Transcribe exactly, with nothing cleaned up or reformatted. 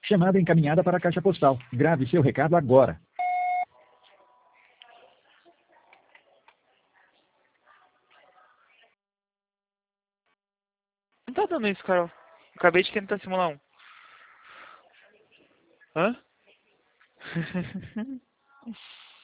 Chamada encaminhada para a caixa postal. Grave seu recado agora. Não tá dando isso, Carol. Acabei de tentar simular um. Hã?